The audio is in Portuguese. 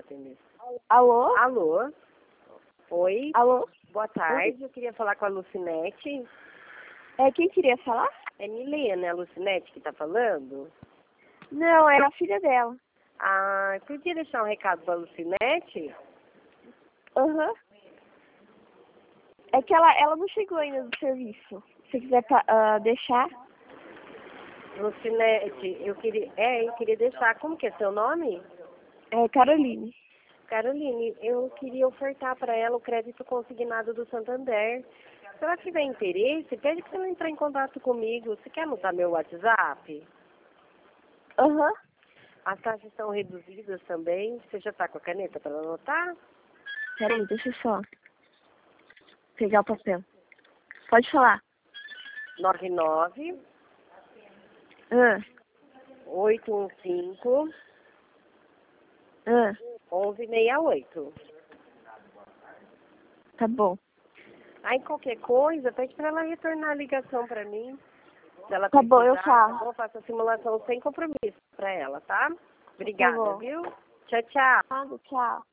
atender. Alô? Alô? Oi? Alô? Boa tarde, eu queria falar com a Lucinete. Quem queria falar? É Milena, é a Lucinete que tá falando? Não, era a filha dela. Ah, podia deixar um recado pra Lucinete? Aham. É que ela não chegou ainda do serviço. Se quiser deixar. Lucinete, eu queria deixar, como que é seu nome? É Caroline. Caroline, eu queria ofertar para ela o crédito consignado do Santander. Se ela tiver interesse, pede para ela entrar em contato comigo. Você quer anotar meu WhatsApp? Aham. As taxas estão reduzidas também. Você já está com a caneta para anotar? Peraí, deixa eu só pegar o papel. Pode falar. 99 Ah, 815 ah, 1168. tá bom. Aí qualquer coisa, pede para ela retornar a ligação para mim. Se ela Tá bom, eu precisar, tá falo. bom? Faço a simulação sem compromisso para ela, tá? Obrigada, bom. viu? Tchau, tchau. Tchau.